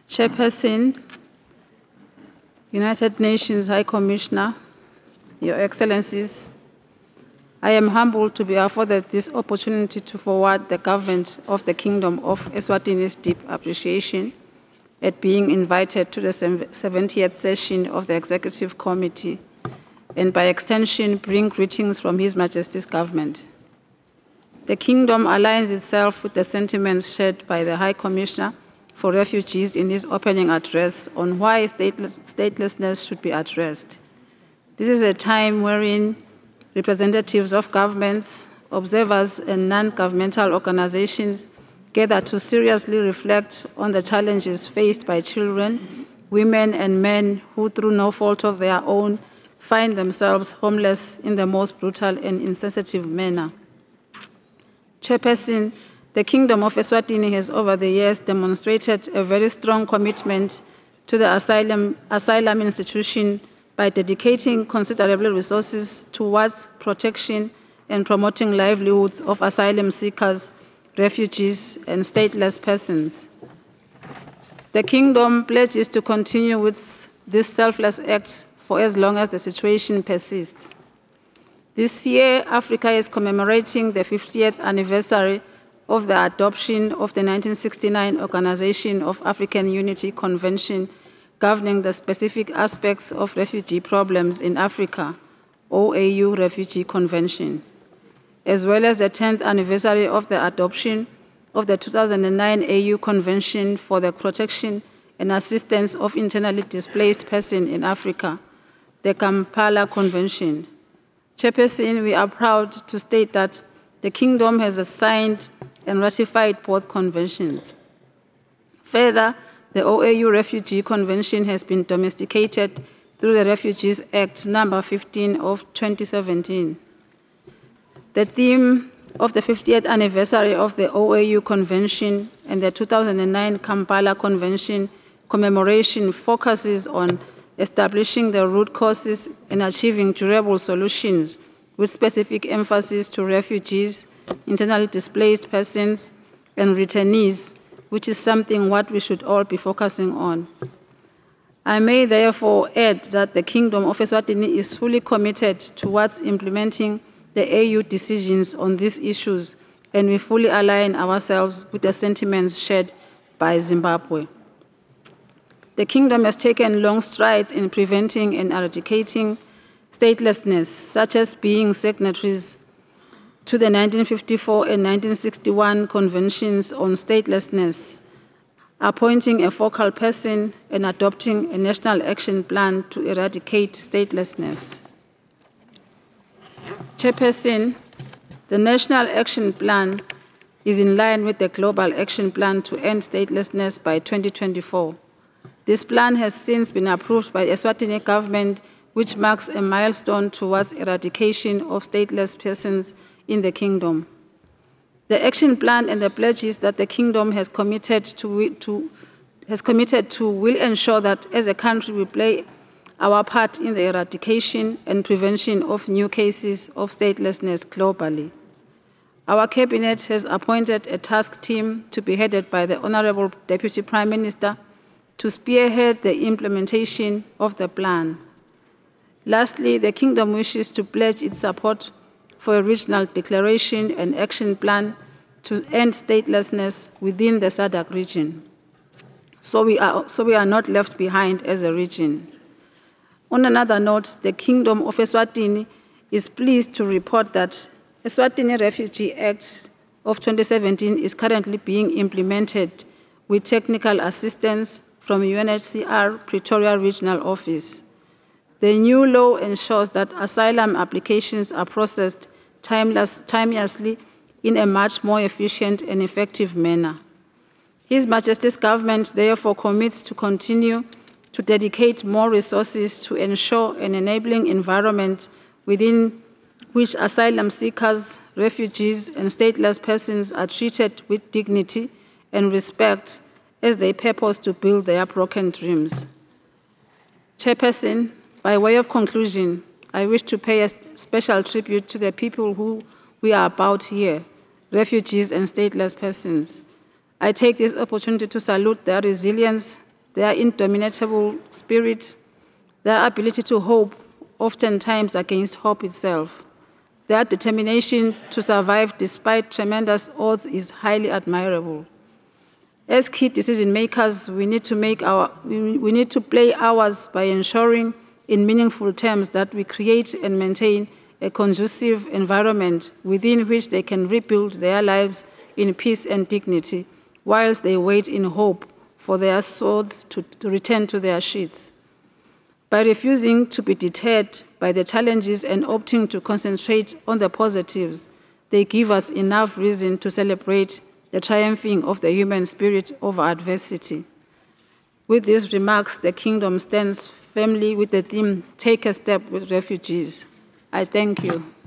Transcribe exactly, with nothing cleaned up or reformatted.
Chairperson, United Nations High Commissioner, Your Excellencies, I am humbled to be afforded this opportunity to forward the government of the Kingdom of Eswatini's deep appreciation at being invited to the seventieth session of the Executive Committee, and by extension bring greetings from His Majesty's government. The Kingdom aligns itself with the sentiments shared by the High Commissioner for Refugees in his opening address on why stateless, statelessness should be addressed. This is a time wherein representatives of governments, observers, and non-governmental organizations gather to seriously reflect on the challenges faced by children, women, and men who, through no fault of their own, find themselves homeless in the most brutal and insensitive manner. Chairperson, the Kingdom of Eswatini has over the years demonstrated a very strong commitment to the asylum, asylum institution by dedicating considerable resources towards protection and promoting livelihoods of asylum seekers, refugees, and stateless persons. The Kingdom pledges to continue with this selfless act for as long as the situation persists. This year, Africa is commemorating the fiftieth anniversary of the adoption of the nineteen sixty-nine Organization of African Unity Convention governing the specific aspects of refugee problems in Africa, O A U Refugee Convention, as well as the tenth anniversary of the adoption of the two thousand nine A U Convention for the Protection and Assistance of Internally Displaced Persons in Africa, the Kampala Convention. Chairperson, we are proud to state that the Kingdom has signed and ratified both conventions. Further, the O A U Refugee Convention has been domesticated through the Refugees Act number fifteen of twenty seventeen. The theme of the fiftieth anniversary of the O A U Convention and the two thousand nine Kampala Convention commemoration focuses on establishing the root causes and achieving durable solutions with specific emphasis to refugees, internally displaced persons, and returnees, which is something what we should all be focusing on. I may therefore add that the Kingdom of Eswatini is fully committed towards implementing the A U decisions on these issues, and we fully align ourselves with the sentiments shared by Zimbabwe. The Kingdom has taken long strides in preventing and eradicating statelessness, such as being signatories to the nineteen fifty-four and nineteen sixty-one Conventions on Statelessness, appointing a focal person and adopting a national action plan to eradicate statelessness. Chairperson, the National Action Plan is in line with the Global Action Plan to End Statelessness by twenty twenty-four. This plan has since been approved by the Eswatini government, which marks a milestone towards eradication of stateless persons in the Kingdom. The action plan and the pledges that the Kingdom has committed to, to, has committed to will ensure that as a country we play our part in the eradication and prevention of new cases of statelessness globally. Our Cabinet has appointed a task team to be headed by the Honorable Deputy Prime Minister to spearhead the implementation of the plan. Lastly, the Kingdom wishes to pledge its support for a regional declaration and action plan to end statelessness within the S A D C region, so we are, so we are not left behind as a region. On another note, the Kingdom of Eswatini is pleased to report that Eswatini Refugee Act of twenty seventeen is currently being implemented with technical assistance from U N H C R Pretoria Regional Office. The new law ensures that asylum applications are processed timeless, timelessly in a much more efficient and effective manner. His Majesty's government therefore commits to continue to dedicate more resources to ensure an enabling environment within which asylum seekers, refugees, and stateless persons are treated with dignity and respect as they purpose to build their broken dreams. Chairperson, by way of conclusion, I wish to pay a special tribute to the people who we are about here, refugees and stateless persons. I take this opportunity to salute their resilience, their indomitable spirit, their ability to hope, oftentimes against hope itself. Their determination to survive despite tremendous odds is highly admirable. As key decision makers, we need to make our we need to play ours by ensuring in meaningful terms that we create and maintain a conducive environment within which they can rebuild their lives in peace and dignity, whilst they wait in hope for their swords to, to return to their sheaths. By refusing to be deterred by the challenges and opting to concentrate on the positives, they give us enough reason to celebrate the triumphing of the human spirit over adversity. With these remarks, the Kingdom stands firmly with the theme, "Take a Step with Refugees." I thank you.